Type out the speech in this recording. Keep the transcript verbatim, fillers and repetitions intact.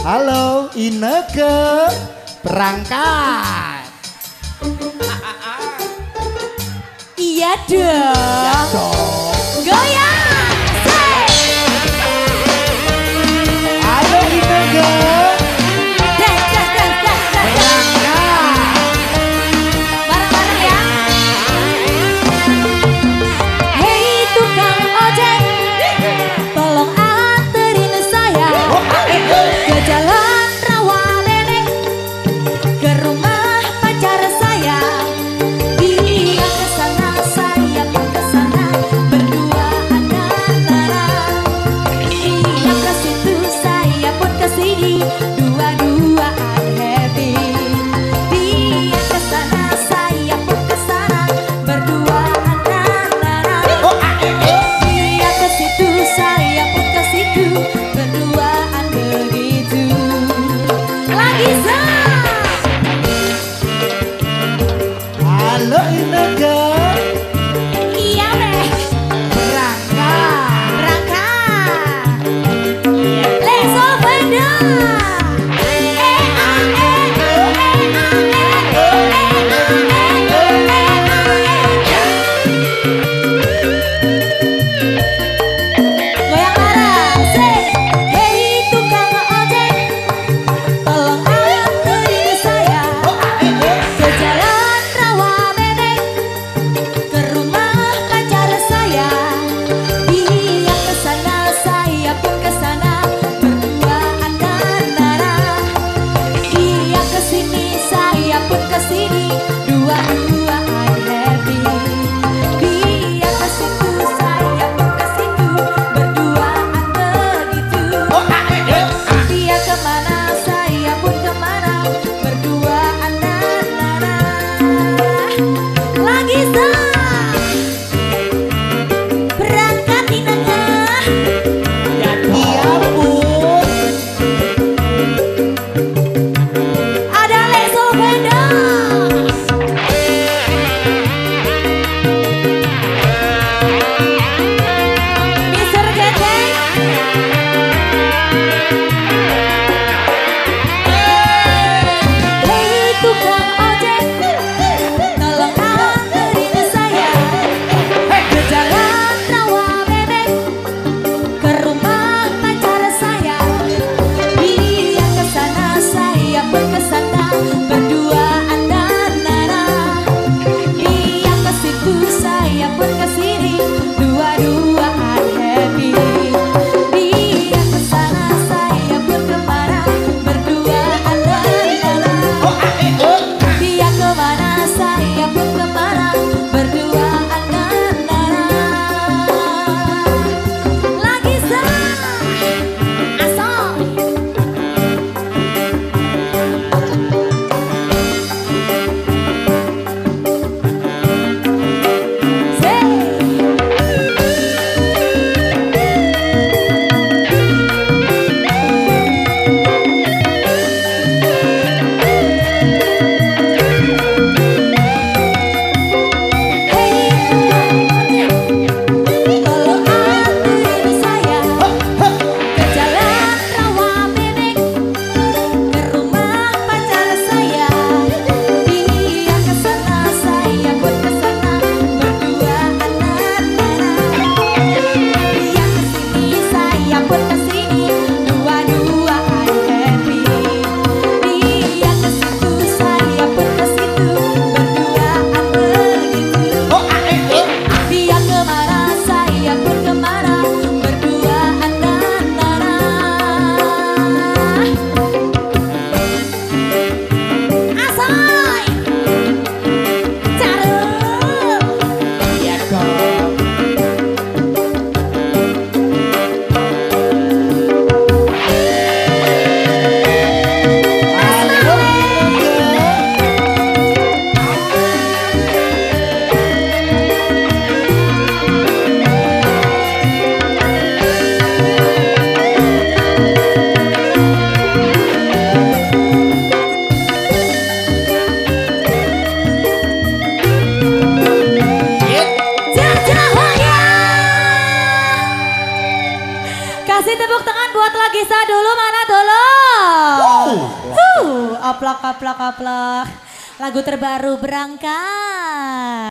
Halo Ineke berangkat. Iya dong. Ya dong. Goyang. Halo Ineke. Das, das, das, das, das. Berangkat. Bareng-bareng ya. Hei tukang ojek, tolong anterin saya ke jalan Rawabebek, ke rumah pacar saya. Dia kesana, saya pun kesana, berduaan antara. Dia ke situ, saya pun ke sini, dua-duaan happy. Dia kesana, saya pun kesana, berduaan antara. Dia ke situ, saya pun ke situ, berduaan begitu. Lagi Zah. Halo Ineke. Iya deh. Berangkat. Berangkat. Let's open up. Eh ah eh oh eh ah eh oh eh ah eh oh eh ah eh. Goyang bareng, say. Hei tukang ojek, tolong anterin saya ke jalan Rawabebek, ke rumah pacar saya. Dia kesana, saya pun kesana, berduaan antara. Dia kesini, saya pun kesini, dua-duaan happy. Dia ke situ, saya pun ke situ, berduaan begitu. Dia kemana, saya pun kemana, berduaan antara. Lagi Zah. Berangkat Ineke. Ya ampun. Ada Leso Benda. Mister Geteng. Hei tukang ojek, tolong anterin saya ke jalan Rawabebek, ke rumah pacar saya. Dia kesana, saya pun kesana, berduaan antara. Dia ke situ, saya pun ke sini, dua-duaan happy. Dia kesana, saya pun kemana, berduaan antara. Dia kemana, saya pun kemana, berduaan antara. Lagi Zah. Asal. Tolong anterin saya ke jalan Rawabebek, ke rumah pacar saya. Dia kesana, saya pun kesana, berduaan antara. Dia kesini, saya pun kesini, dua-duaan happy. Dia ke situ, saya pun ke situ, berduaan begitu. Dia kemana, saya pun kemana, berduaan antara. Asoy. Caru. Ya dong. Halo Ineke. Jajahaya. Kasih tepuk tangan buat Lagisa dulu, mana dulu? kaplak kaplak kaplak. Lagu terbaru berangkat.